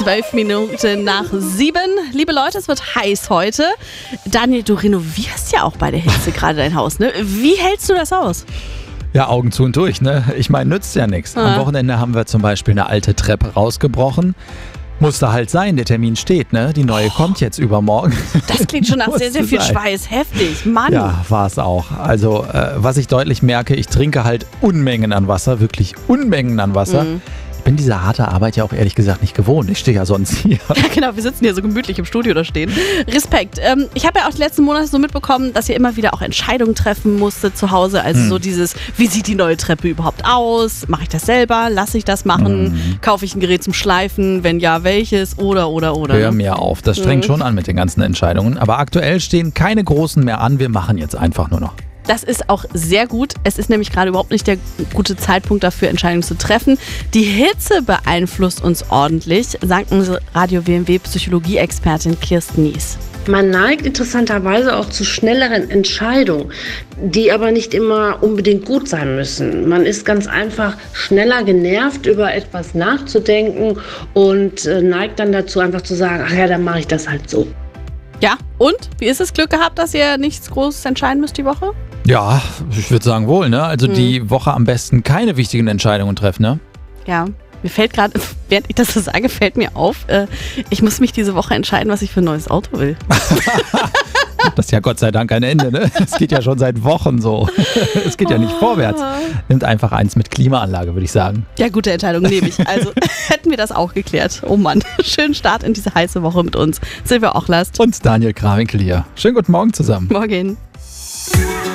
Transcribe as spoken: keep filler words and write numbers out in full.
zwölf Minuten nach sieben. Liebe Leute, es wird heiß heute. Daniel, du renovierst ja auch bei der Hitze gerade dein Haus, ne? Wie hältst du das aus? Ja, Augen zu und durch, ne? Ich meine, nützt ja nichts. Ah. Am Wochenende haben wir zum Beispiel eine alte Treppe rausgebrochen. Musste halt sein, der Termin steht, ne? Die neue oh. kommt jetzt übermorgen. Das klingt schon nach sehr, sehr viel sein. Schweiß. Heftig, Mann. Ja, war es auch. Also, äh, was ich deutlich merke, ich trinke halt Unmengen an Wasser, wirklich Unmengen an Wasser. Mhm. Ich bin diese harte Arbeit ja auch ehrlich gesagt nicht gewohnt. Ich stehe ja sonst hier. Ja, genau, wir sitzen hier so gemütlich im Studio da stehen. Respekt. Ähm, ich habe ja auch die letzten Monate so mitbekommen, dass ihr immer wieder auch Entscheidungen treffen musstet zu Hause. Also hm. so dieses, wie sieht die neue Treppe überhaupt aus? Mache ich das selber? Lasse ich das machen? Hm. Kaufe ich ein Gerät zum Schleifen? Wenn ja, welches? Oder, oder, oder. Hör mir auf. Das strengt hm. schon an mit den ganzen Entscheidungen. Aber aktuell stehen keine großen mehr an. Wir machen jetzt einfach nur noch. Das ist auch sehr gut. Es ist nämlich gerade überhaupt nicht der gute Zeitpunkt dafür, Entscheidungen zu treffen. Die Hitze beeinflusst uns ordentlich, sagt unsere Radio W M W-Psychologie-Expertin Kirsten Nies. Man neigt interessanterweise auch zu schnelleren Entscheidungen, die aber nicht immer unbedingt gut sein müssen. Man ist ganz einfach schneller genervt, über etwas nachzudenken und neigt dann dazu, einfach zu sagen, ach ja, dann mache ich das halt so. Ja, und? Wie ist es? Glück gehabt, dass ihr nichts Großes entscheiden müsst die Woche? Ja, ich würde sagen wohl, ne? Also hm. die Woche am besten keine wichtigen Entscheidungen treffen, ne? Ja, mir fällt gerade, während ich das so sage, fällt mir auf, äh, ich muss mich diese Woche entscheiden, was ich für ein neues Auto will. Das ist ja Gott sei Dank ein Ende, ne? Es geht ja schon seit Wochen so. Es geht ja nicht vorwärts. Nimmt einfach eins mit Klimaanlage, würde ich sagen. Ja, gute Entscheidung, nehme ich. Also hätten wir das auch geklärt. Oh Mann, schönen Start in diese heiße Woche mit uns. Silvia Ochlast. Und Daniel Krawinkel hier. Schönen guten Morgen zusammen. Morgen.